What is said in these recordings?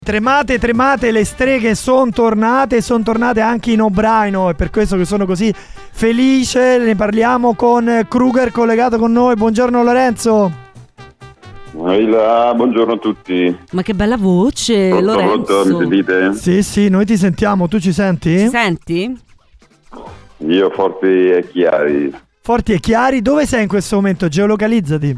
Tremate, le streghe sono tornate anche in O'Brien, e per questo che sono così felice. Ne parliamo con Kruger collegato con noi. Buongiorno Lorenzo. Buongiorno a tutti. Ma che bella voce, Lorenzo. Mi sentite? Sì, noi ti sentiamo, tu ci senti? Ci senti? Io forti e chiari. Forti e chiari, dove sei in questo momento? Geolocalizzati.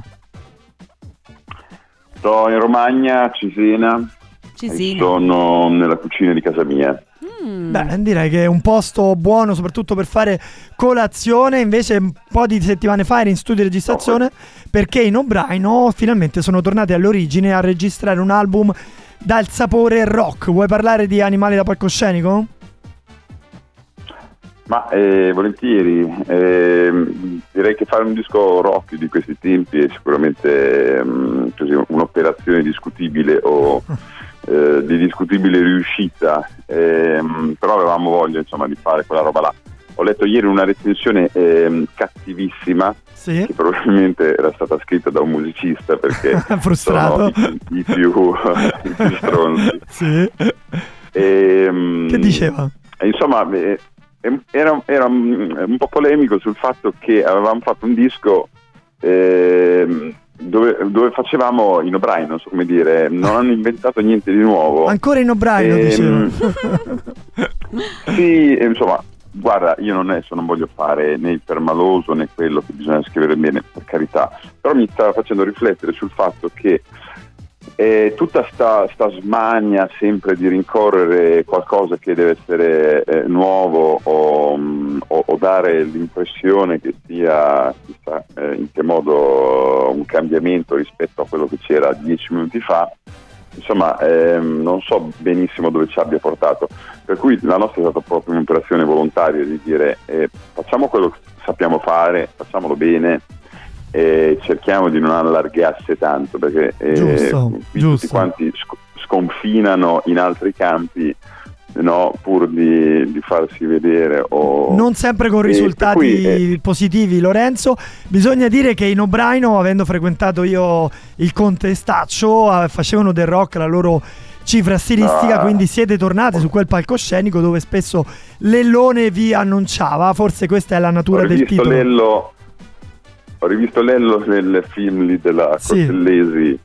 Sto in Romagna, Cesena. Sono nella cucina di casa mia. Beh, direi che è un posto buono soprattutto per fare colazione. Invece un po' di settimane fa eri in studio di registrazione perché in O'Brien finalmente sono tornati all'origine a registrare un album dal sapore rock. Vuoi parlare di Animali da palcoscenico? Ma volentieri, direi che fare un disco rock di questi tempi è sicuramente così, un'operazione discutibile o di discutibile riuscita, però avevamo voglia insomma di fare quella roba là. Ho letto ieri una recensione cattivissima, sì, che probabilmente era stata scritta da un musicista perché frustrato. sono i più stronzi. Sì. Che diceva? Insomma, era un po' polemico sul fatto che avevamo fatto un disco dove facevamo in O'Brien, non so come dire, non hanno inventato niente di nuovo. Ancora in O'Brien, dicevo. Sì, insomma, guarda, io adesso non voglio fare né il permaloso né quello che bisogna scrivere bene, per carità, però mi stava facendo riflettere sul fatto che tutta sta smania sempre di rincorrere qualcosa che deve essere nuovo o dare l'impressione che sia chissà in che modo un cambiamento rispetto a quello che c'era 10 minuti fa, insomma non so benissimo dove ci abbia portato, per cui la nostra è stata proprio un'operazione volontaria di dire facciamo quello che sappiamo fare, facciamolo bene e cerchiamo di non allargarsi tanto, perché tutti quanti sconfinano in altri campi, no, pur di farsi vedere non sempre con risultati positivi. Lorenzo, bisogna dire che in O'Brien, avendo frequentato io il Contestaccio, facevano del rock la loro cifra stilistica, quindi siete tornati su quel palcoscenico dove spesso Lellone vi annunciava. Forse questa è la natura del titolo. Ho rivisto Lello nel film lì della Cortellesi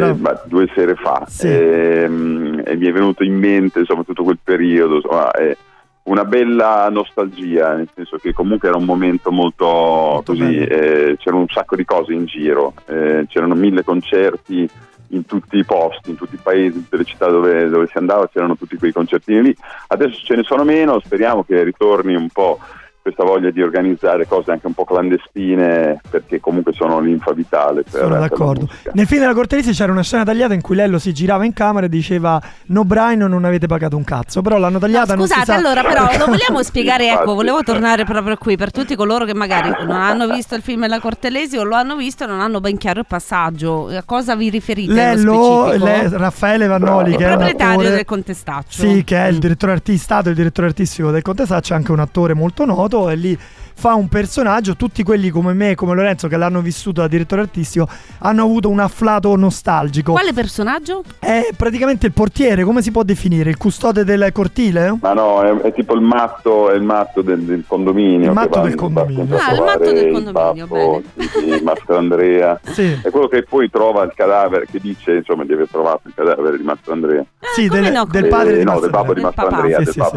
2 sere fa, e mi è venuto in mente insomma tutto quel periodo, insomma, una bella nostalgia, nel senso che comunque era un momento molto così, c'erano un sacco di cose in giro, c'erano 1000 concerti in tutti i posti, in tutti i paesi, in tutte le città dove si andava, c'erano tutti quei concertini lì. Adesso ce ne sono meno, speriamo che ritorni un po' questa voglia di organizzare cose anche un po' clandestine, perché comunque sono linfa vitale per sono d'accordo. Nel film della Cortellesi c'era una scena tagliata in cui Lello si girava in camera e diceva "No Brian, non avete pagato un cazzo", però l'hanno tagliata. No, scusate, non si sa. allora però lo vogliamo spiegare, ecco, volevo tornare proprio qui per tutti coloro che magari non hanno visto il film della Cortellesi o lo hanno visto e non hanno ben chiaro il passaggio. A cosa vi riferite? Lello, Raffaele Vannoli, che è il proprietario del Contestaccio. Sì, che è il direttore artistico, il direttore artistico del Contestaccio, è anche un attore molto noto, e lì fa un personaggio. Tutti quelli come me, come Lorenzo, che l'hanno vissuto da direttore artistico, hanno avuto un afflato nostalgico. Quale personaggio? È praticamente il portiere, come si può definire? Il custode del cortile? Ma no, è tipo il matto del condominio. Il matto del condominio. Il matto del condominio, bene. Di Mastro Andrea. Sì. È quello che poi trova il cadavere, che dice insomma di aver trovato il cadavere di Mastro Andrea. Sì, del padre di Mastro Andrea. Del papà di Mastro Andrea.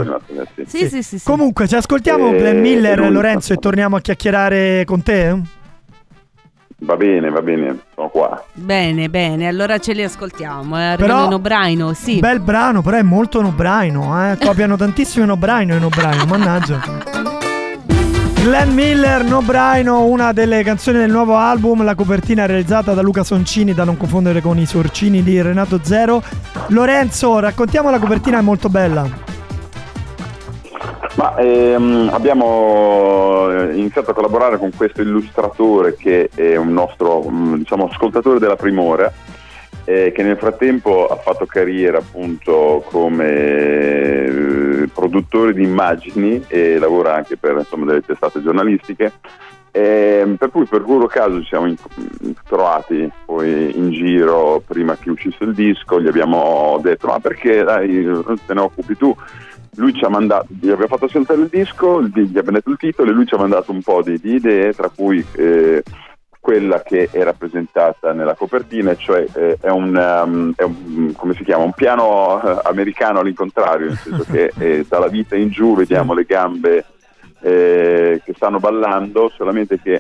Sì. Comunque ci ascoltiamo Glenn Miller, Lorenzo, e torniamo a chiacchierare con te? Va bene, sono qua. Bene, allora ce li ascoltiamo. Arrivano in O'Brien, sì. Bel brano, però è molto in O'Brien, copiano tantissimo in O'Brien, mannaggia. Glenn Miller, No O'Brien, una delle canzoni del nuovo album. La copertina è realizzata da Luca Soncini, da non confondere con i Sorcini di Renato Zero. Lorenzo, raccontiamo la copertina, è molto bella. Ma abbiamo iniziato a collaborare con questo illustratore che è un nostro ascoltatore della Primora, che nel frattempo ha fatto carriera appunto come produttore di immagini e lavora anche per delle testate giornalistiche, Per cui per puro caso ci siamo trovati poi in giro prima che uscisse il disco, gli abbiamo detto ma perché dai, te ne occupi tu. Lui ci ha mandato, gli abbiamo fatto ascoltare il disco, gli abbiamo detto il titolo e lui ci ha mandato un po' di idee, tra cui quella che è rappresentata nella copertina, cioè è un come si chiama, un piano americano all'incontrario, nel senso che dalla vita in giù vediamo le gambe che stanno ballando, solamente che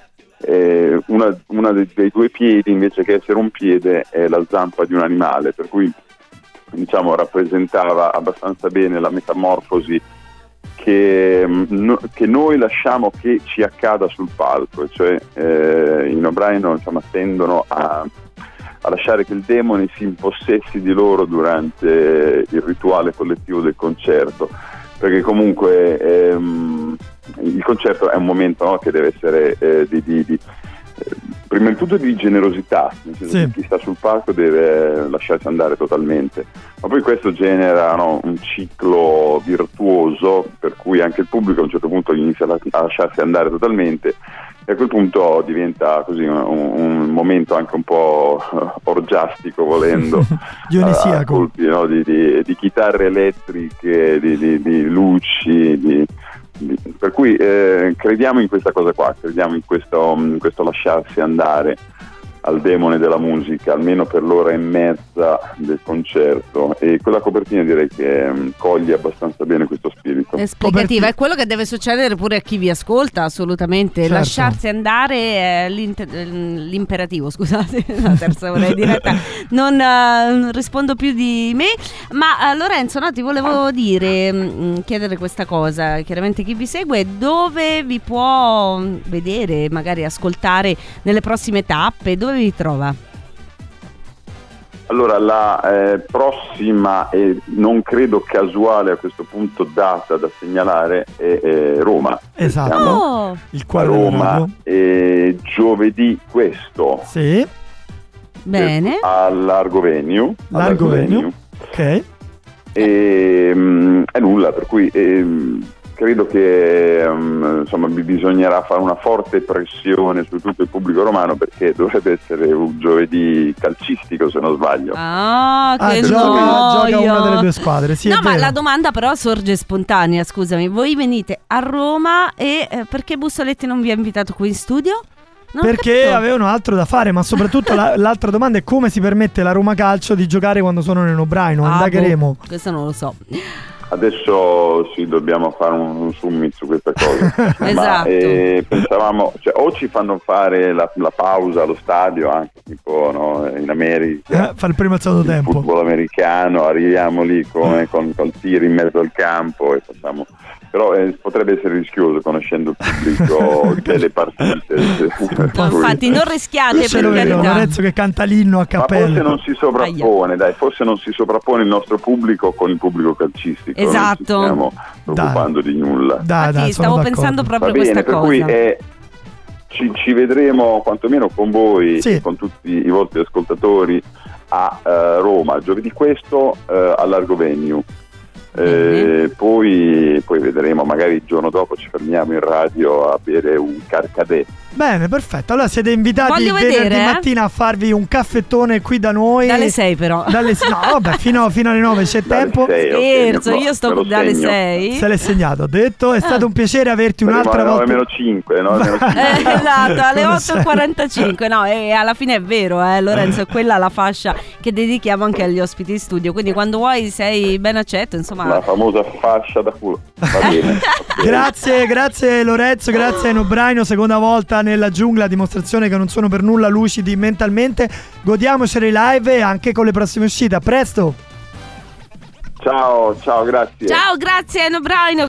una dei due piedi, invece che essere un piede, è la zampa di un animale, per cui diciamo rappresentava abbastanza bene la metamorfosi che noi lasciamo che ci accada sul palco, cioè in O'Brien, insomma, tendono a lasciare che il demone si impossessi di loro durante il rituale collettivo del concerto, perché comunque il concerto è un momento, no, che deve essere prima di tutto di generosità, nel senso che chi sta sul palco deve lasciarsi andare totalmente, ma poi questo genera, no, un ciclo virtuoso per cui anche il pubblico a un certo punto inizia a lasciarsi andare totalmente e a quel punto diventa così un momento anche un po' orgiastico, volendo, dionisiaco, colpi, no, di chitarre elettriche, di luci, per cui crediamo in questa cosa qua, crediamo in questo lasciarsi andare al demone della musica, almeno per l'ora e mezza del concerto, e quella copertina direi che coglie abbastanza bene questo spirito. Esplicativa, è quello che deve succedere pure a chi vi ascolta, assolutamente. Certo. Lasciarsi andare è l'imperativo, scusate, la terza ora è diretta, non rispondo più di me, ma Lorenzo, no, ti volevo chiedere questa cosa, chiaramente chi vi segue, dove vi può vedere, magari ascoltare nelle prossime tappe, dove vi trova? Allora, la prossima e non credo casuale a questo punto data da segnalare è Roma. Esatto. Il cuore a Roma, giovedì questo. Sì. Bene. Largo Venue. Ok. E nulla, per cui credo che insomma bisognerà fare una forte pressione su tutto il pubblico romano, perché dovrebbe essere un giovedì calcistico, se non sbaglio. Che gioca una delle due squadre, sì. No, ma la domanda però sorge spontanea, scusami, voi venite a Roma e perché Bussoletti non vi ha invitato qui in studio? Perché avevano altro da fare, ma soprattutto l'altra domanda è come si permette la Roma Calcio di giocare quando sono nel O'Brien. Indagheremo. Questo non lo so. Adesso sì, dobbiamo fare un summit su questa cosa. Esatto. Ma pensavamo, cioè, o ci fanno fare la pausa allo stadio, anche tipo, no, in America, fa il primo al secondo tempo, football americano, arriviamo lì con tir in mezzo al campo e facciamo. Però potrebbe essere rischioso, conoscendo il pubblico delle partite. No, infatti non rischiate, per carità. Lorenzo che canta l'inno a cappella. Ma forse non si sovrappone, forse non si sovrappone il nostro pubblico con il pubblico calcistico. Esatto. Non ci stiamo preoccupando di nulla. Dai, stavo pensando proprio bene, questa per cosa. Cui ci vedremo quantomeno con voi, sì, e con tutti i vostri ascoltatori a Roma, giovedì questo al Largo Venue. Poi vedremo, magari il giorno dopo ci fermiamo in radio a bere un Carcadè. Bene, perfetto. Allora siete invitati venerdì mattina a farvi un caffettone qui da noi. Dalle 6 però. No, vabbè, fino alle 9 c'è tempo. 6, scherzo, io sto dalle 6. Se l'è segnato, ho detto. È stato un piacere averti un'altra volta. Almeno 5, no? Esatto, alle 8:45. No, e alla fine è vero, Lorenzo, è quella la fascia che dedichiamo anche agli ospiti in studio. Quindi quando vuoi sei ben accetto, insomma. La famosa fascia da culo. Va bene. Grazie Lorenzo, grazie a O'Brien, seconda volta nella giungla, dimostrazione che non sono per nulla lucidi mentalmente. Godiamoceli live e anche con le prossime uscite. A presto. Ciao, grazie. Ciao, grazie O'Brien.